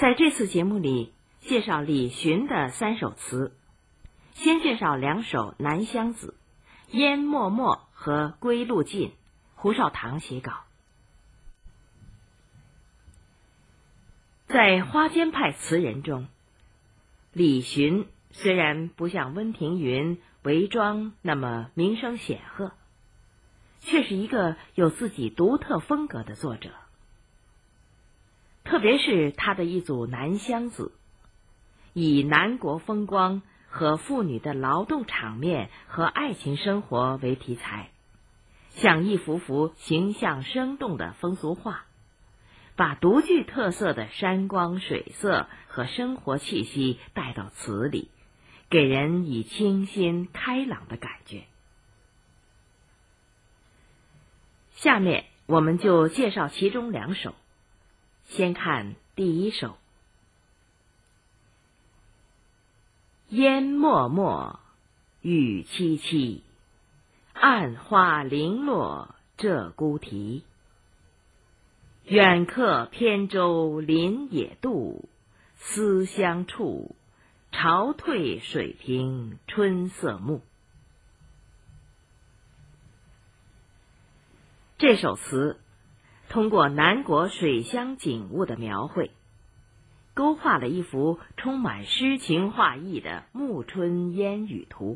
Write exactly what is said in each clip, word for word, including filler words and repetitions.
在这次节目里，介绍李寻的三首词，先介绍两首《南乡子》，烟漠漠和归路尽，胡绍堂写稿。在花间派词人中，李寻虽然不像温庭筠、韦庄那么名声显赫，却是一个有自己独特风格的作者。特别是他的一组《南乡子》，以南国风光和妇女的劳动场面和爱情生活为题材，像一幅幅形象生动的风俗画，把独具特色的山光水色和生活气息带到词里，给人以清新开朗的感觉。下面我们就介绍其中两首。先看第一首。烟漠漠，雨凄凄，暗花零落鹧鸪啼。远客扁舟临野渡，思乡处，潮退水平春色暮。这首词通过南国水乡景物的描绘，勾画了一幅充满诗情画意的暮春烟雨图。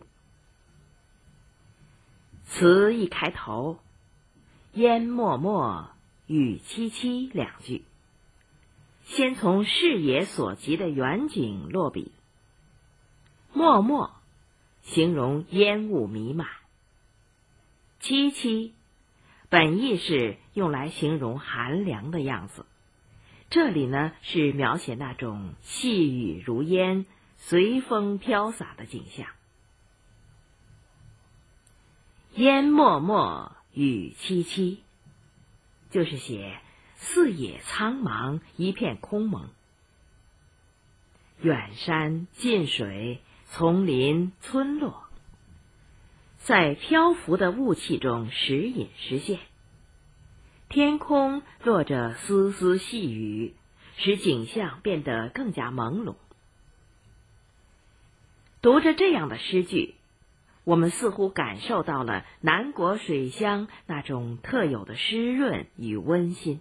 词一开头，烟漠漠，雨凄凄两句，先从视野所及的远景落笔。漠漠形容烟雾弥漫，凄凄本意是用来形容寒凉的样子，这里呢是描写那种细雨如烟、随风飘洒的景象。烟漠漠，雨凄凄，就是写四野苍茫，一片空蒙。远山近水，丛林村落，在漂浮的雾气中时隐时现，天空落着丝丝细雨，使景象变得更加朦胧。读着这样的诗句，我们似乎感受到了南国水乡那种特有的湿润与温馨。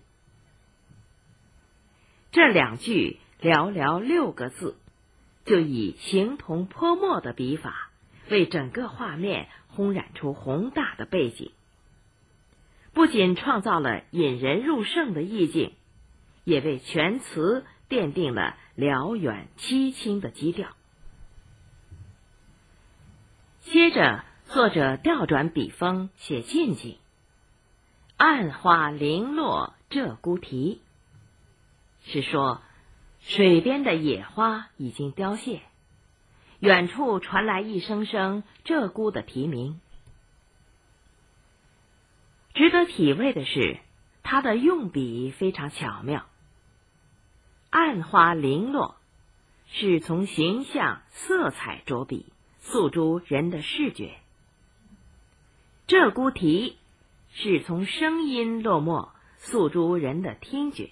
这两句寥寥六个字，就以形同泼墨的笔法，为整个画面烘染出宏大的背景，不仅创造了引人入胜的意境，也为全词奠定了辽远凄清的基调。接着，作者调转笔锋，写近景。暗花零落鹧鸪啼，是说水边的野花已经凋谢，远处传来一声声鹧鸪的啼鸣。值得体味的是，它的用笔非常巧妙。暗花零落是从形象色彩着笔，诉诸人的视觉。鹧鸪啼是从声音落墨，诉诸人的听觉。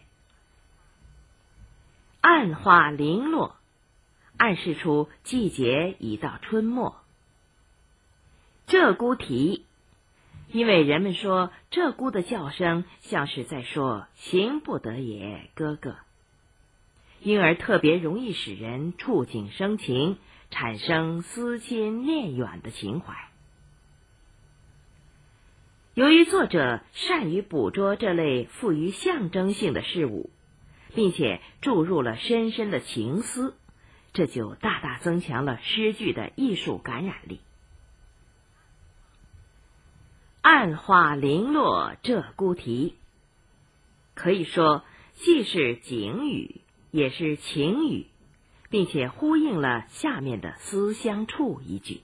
暗花零落暗示出季节已到春末。鹧鸪啼，因为人们说鹧鸪的叫声像是在说行不得也，哥哥，因而特别容易使人触景生情，产生思亲念远的情怀。由于作者善于捕捉这类富于象征性的事物，并且注入了深深的情思，这就大大增强了诗句的艺术感染力。暗花零落鹧鸪啼，可以说既是景语，也是情语，并且呼应了下面的思乡处一句。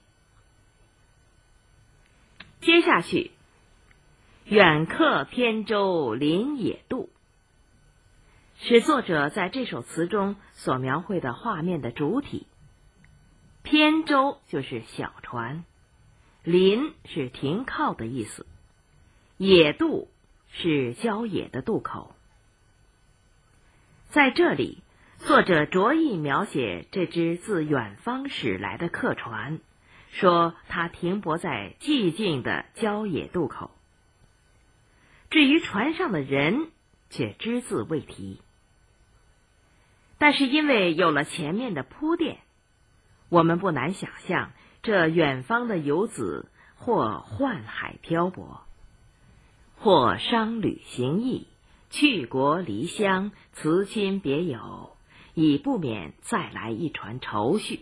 接下去，远客扁舟临野渡，是作者在这首词中所描绘的画面的主体。扁舟就是小船，临是停靠的意思，野渡是郊野的渡口。在这里， 作者着意描写这只自远方驶来的客船，说它停泊在寂静的郊野渡口。至于船上的人，却只字未提。但是因为有了前面的铺垫，我们不难想象，这远方的游子或宦海漂泊，或商旅行役，去国离乡，辞亲别友，以不免再来一船愁绪。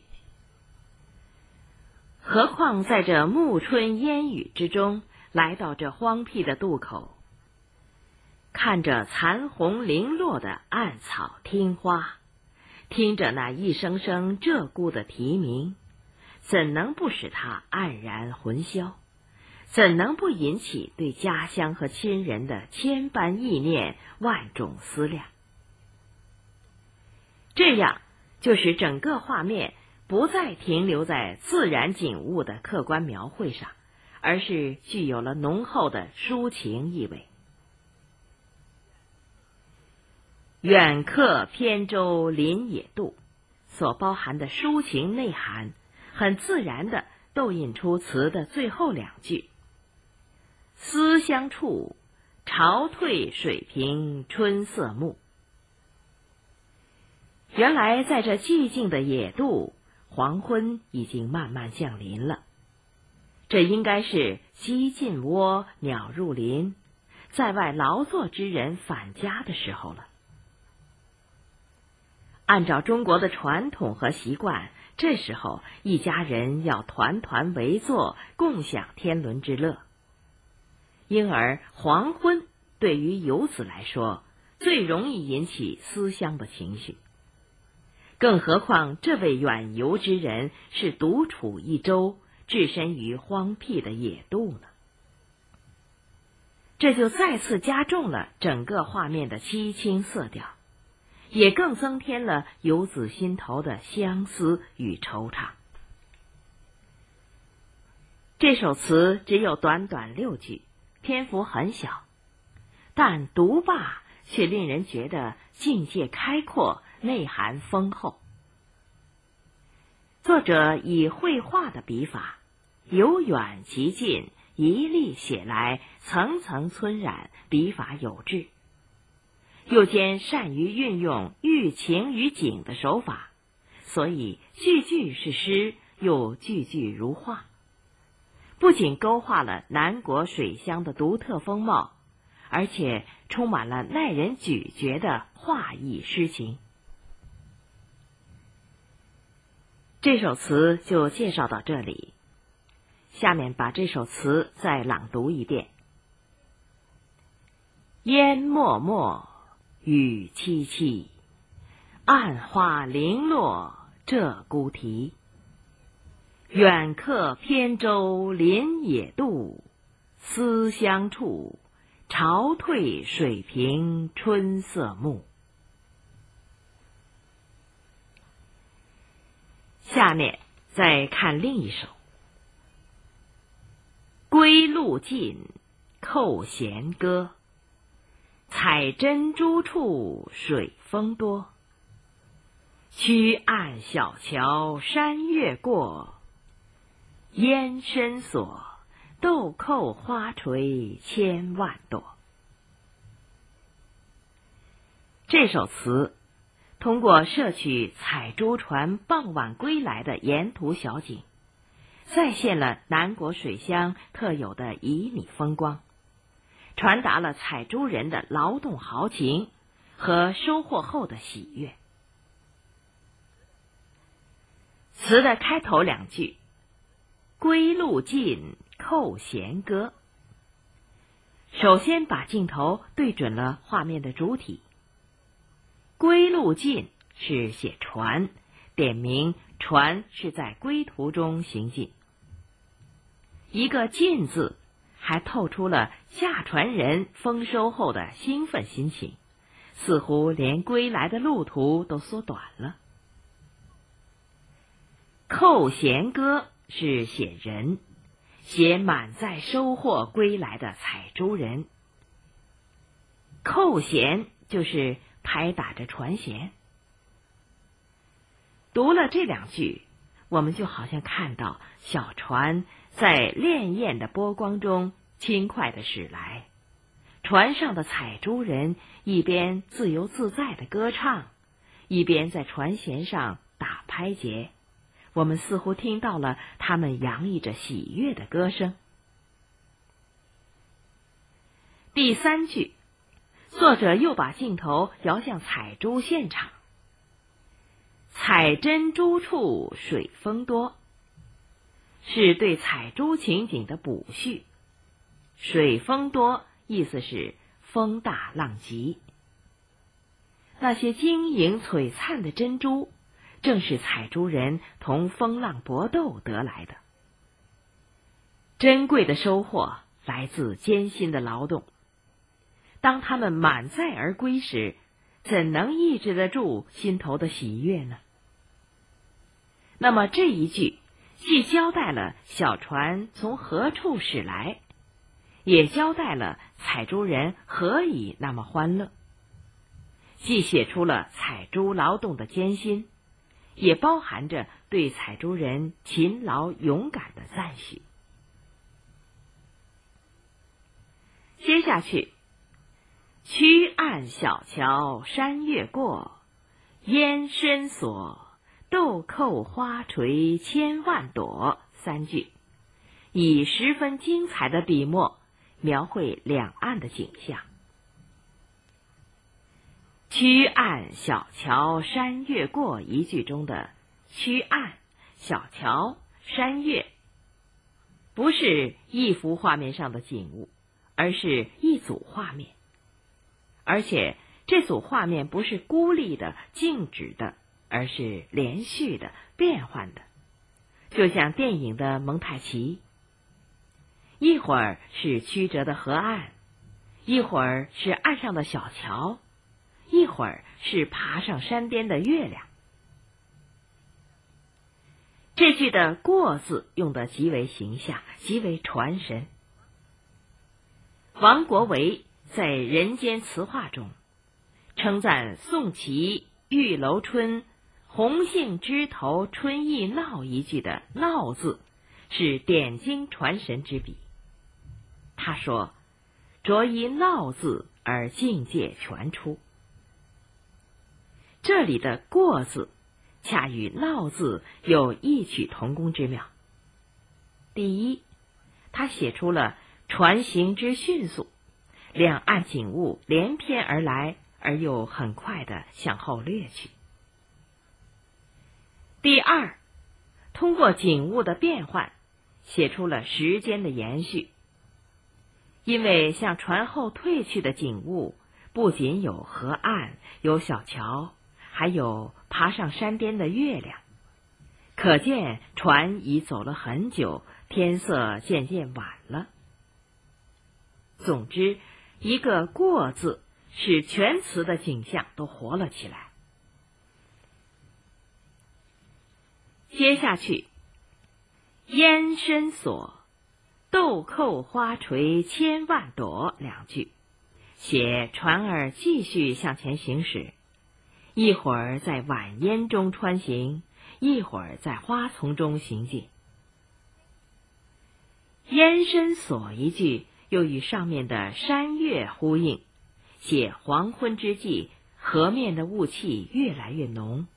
何况在这暮春烟雨之中，来到这荒僻的渡口，看着残红零落的暗草听花，听着那一声声鹧鸪的啼鸣，怎能不使他黯然魂消？怎能不引起对家乡和亲人的千般意念、万种思量？这样就使整个画面不再停留在自然景物的客观描绘上，而是具有了浓厚的抒情意味。远客扁舟临野渡所包含的抒情内涵，很自然地逗引出词的最后两句：思乡处，潮退水平春色暮。原来在这寂静的野渡，黄昏已经慢慢降临了。这应该是鸡进窝，鸟入林，在外劳作之人返家的时候了。按照中国的传统和习惯，这时候一家人要团团围坐，共享天伦之乐。因而黄昏对于游子来说，最容易引起思乡的情绪。更何况这位远游之人是独处一舟，置身于荒僻的野渡呢？这就再次加重了整个画面的凄清色调，也更增添了游子心头的相思与惆怅。这首词只有短短六句，篇幅很小，但读罢却令人觉得境界开阔，内涵丰厚。作者以绘画的笔法，由远及近，一力写来，层层皴染，笔法有致。又兼善于运用寓情于景的手法，所以句句是诗，又句句如画。不仅勾画了南国水乡的独特风貌，而且充满了耐人咀嚼的画意诗情。这首词就介绍到这里，下面把这首词再朗读一遍。烟漠漠，雨凄凄，暗花零落鹧鸪啼。远客扁舟临野渡，思乡处，潮退水平春色暮。下面再看另一首。归路尽，扣弦歌，采珍珠处，水风多。曲岸小桥山月过，烟深锁，豆蔻花垂千万朵。这首词通过摄取采珠船傍晚归来的沿途小景，再现了南国水乡特有的旖旎风光，传达了采珠人的劳动豪情和收获后的喜悦。词的开头两句，归路尽，扣弦歌，首先把镜头对准了画面的主体。归路尽是写船，点明船是在归途中行进。一个尽字还透出了下船人丰收后的兴奋心情，似乎连归来的路途都缩短了。扣弦歌是写人，写满载收获归来的采珠人。扣弦就是拍打着船舷， 读了这两句，我们就好像看到小船在潋滟的波光中轻快地驶来，船上的采珠人一边自由自在地歌唱，一边在船舷上打拍节，我们似乎听到了他们洋溢着喜悦的歌声。第三句，作者又把镜头摇向采珠现场。采珍珠处水风多，是对采珠情景的补叙。水风多意思是风大浪急。那些晶莹璀璨的珍珠，正是采珠人同风浪搏斗得来的。珍贵的收获来自艰辛的劳动，当他们满载而归时，怎能抑制得住心头的喜悦呢？那么这一句既交代了小船从何处驶来，也交代了采珠人何以那么欢乐，既写出了采珠劳动的艰辛，也包含着对采珠人勤劳勇敢的赞许。接下去，曲岸小桥山月过，烟深锁，豆蔻花垂千万朵，三句，以十分精彩的笔墨描绘两岸的景象。曲岸小桥山月过一句中的曲岸、小桥、山月，不是一幅画面上的景物，而是一组画面，而且这组画面不是孤立的、静止的，而是连续的、变换的，就像电影的蒙太奇。一会儿是曲折的河岸，一会儿是岸上的小桥，一会儿是爬上山巅的月亮。这句的过字用得极为形象，极为传神。王国维在《人间词话》中称赞宋琦玉楼春红杏枝头春意闹一句的闹字是点睛传神之笔。他说，着一闹字而境界全出。这里的过字恰与闹字有异曲同工之妙。第一，他写出了船行之迅速，两岸景物连篇而来，而又很快地向后掠去。第二，通过景物的变换，写出了时间的延续。因为向船后退去的景物，不仅有河岸，有小桥，还有爬上山巅的月亮，可见船已走了很久，天色渐渐晚了。总之，一个过字使全词的景象都活了起来。接下去，烟深锁，豆蔻花垂千万朵两句，写船儿继续向前行驶，一会儿在晚烟中穿行，一会儿在花丛中行进。烟深锁一句又与上面的山月呼应，写黄昏之际，河面的雾气越来越浓。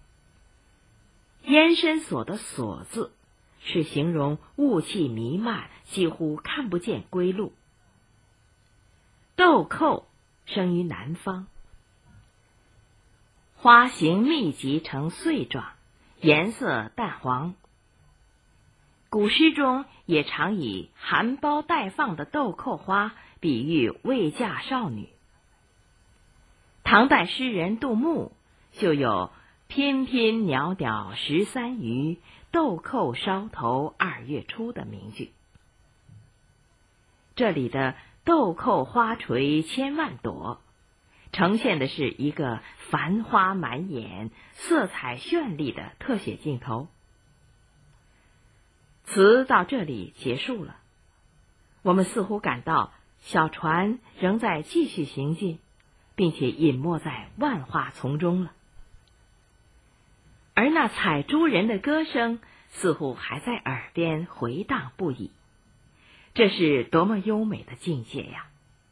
烟深锁的锁字是形容雾气弥漫，几乎看不见归路。豆蔻生于南方，花形密集成穗状，颜色淡黄。古诗中也常以含苞待放的豆蔻花比喻未嫁少女。唐代诗人杜牧就有翩翩袅袅十三余，豆蔻梢头二月初的名句。这里的豆蔻花垂千万朵，呈现的是一个繁花满眼、色彩绚丽的特写镜头。词到这里结束了，我们似乎感到小船仍在继续行进，并且隐没在万花丛中了。 而那采珠人的歌声似乎还在耳边回荡不已。这是多么优美的境界呀！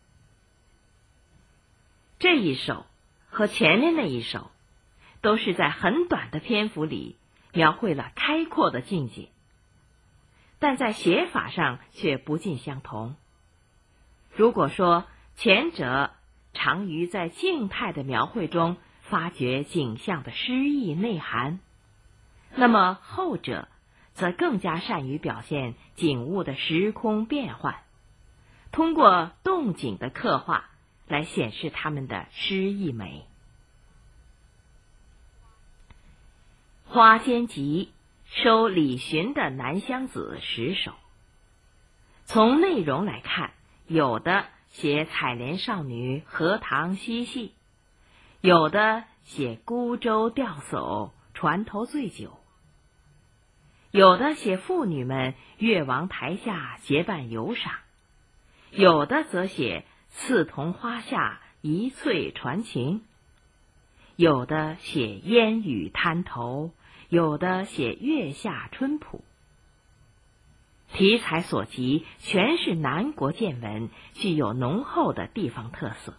这一首和前面那一首都是在很短的篇幅里描绘了开阔的境界，但在写法上却不尽相同。如果说前者常于在静态的描绘中发掘景象的诗意内涵，那么后者则更加善于表现景物的时空变换，通过动景的刻画来显示它们的诗意美。《花间集》收李寻的《南乡子》十首，从内容来看，有的写采莲少女荷塘嬉戏，有的写孤舟钓叟船头醉酒，有的写妇女们越王台下结伴游赏，有的则写刺桐花下一翠传情，有的写烟雨滩头，有的写月下春浦。题材所及全是南国见闻，具有浓厚的地方特色。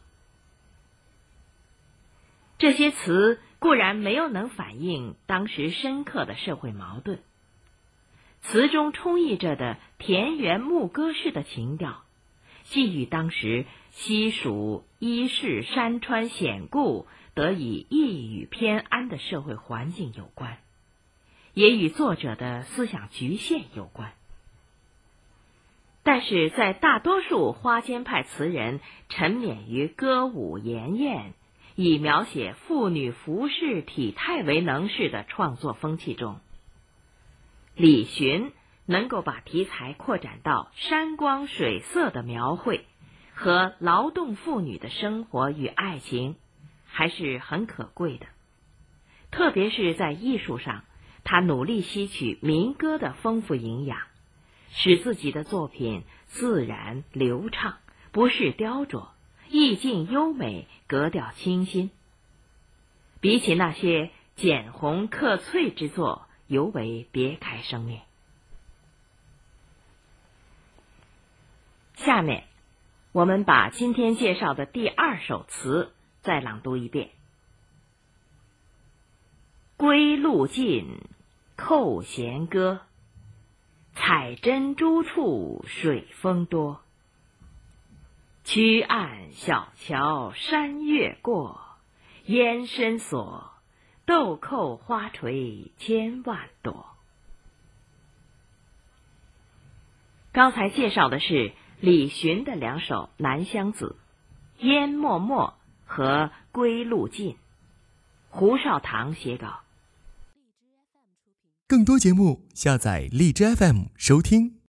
这些词固然没有能反映当时深刻的社会矛盾，词中充溢着的田园牧歌式的情调，既与当时西蜀伊势山川险固得以一语偏安的社会环境有关，也与作者的思想局限有关。但是在大多数花间派词人沉湎于歌舞筵宴，以描写妇女服饰体态为能事的创作风气中，李寻能够把题材扩展到山光水色的描绘和劳动妇女的生活与爱情，还是很可贵的。特别是在艺术上，他努力吸取民歌的丰富营养，使自己的作品自然流畅，不是雕琢，意境优美，格调清新。比起那些捡红刻翠之作，尤为别开生面。下面我们把今天介绍的第二首词再朗读一遍。归路尽，扣弦歌，采珍珠处水风多。曲岸小桥山月过，烟深锁，豆蔻花垂千万朵。刚才介绍的是李寻的两首《南乡子》，烟漠漠和归路尽，胡绍堂写稿。 更多节目下载荔枝 F M 收听。